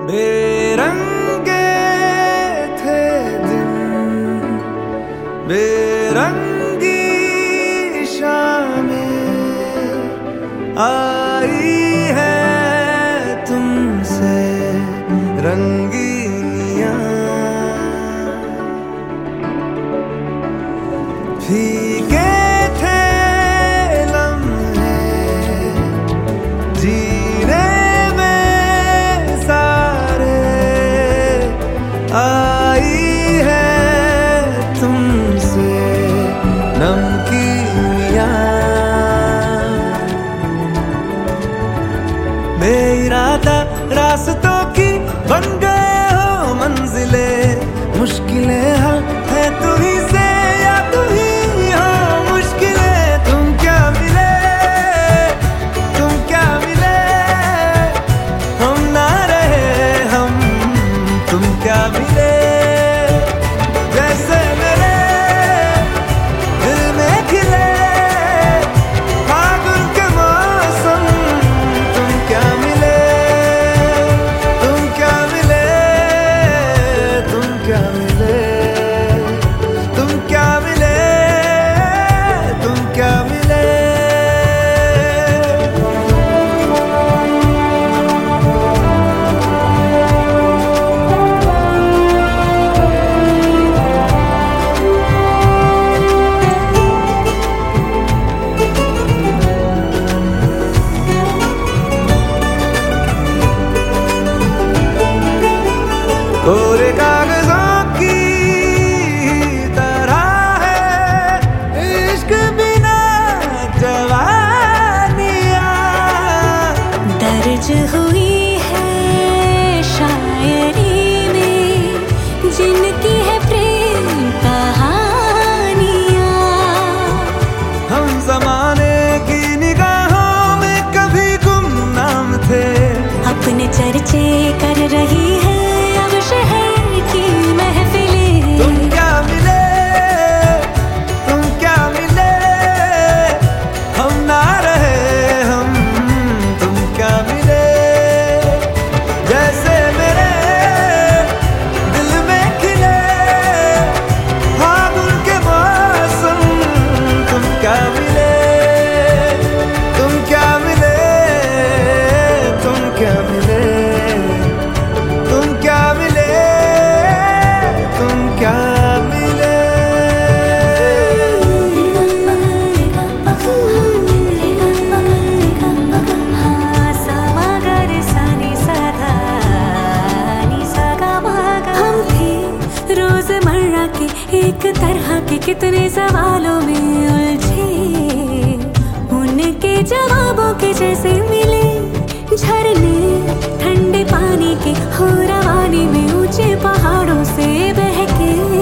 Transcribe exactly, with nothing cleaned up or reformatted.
बेरंगे थे दिन, बेरंगी शामें आई है तुमसे रंगीनियां। फीके थे लम्हे जीने में सारे, आई है तुमसे नमकीनियां। बेइरादा रास्तों की बन गए हो मंजिले, मुश्किलें हल है तू ही से या तू ही हो मुश्किलें। तुम क्या मिले, तुम क्या मिले, हम ना रहे हम, तुम क्या मिले। जैसे मेरे दिल में खिले फागुन के मौसम, तुम क्या मिले, तुम क्या मिले, तुम क्या मिले, तुम क्या मिले, तुम क्या मिले। कोरे कागजों की तरह है इश्क बिना जवानियां, दर्ज हुई है शायरी में जिनकी है प्रेम कहानियां। हम जमाने की निगाहों में कभी गुमनाम थे, अपने चर्चे कर रही है अब शहर की महफिलें। तुम क्या मिले, तुम क्या मिले, हम ना रहे हम, तुम क्या मिले। जैसे मेरे दिल में खिले फागुन के मौसम, तुम क्या मिले, तुम क्या मिले, तुम क्या मिले, तुम क्या मिले, तुम क्या मिले। हम थे रोजमर्रा के एक तरह के कितने सवालों में उलझे, उनके जवाबों के जैसे मिले झरने ठंडे पानी के हो रवानी में ऊंचे पहाड़ों से बहके।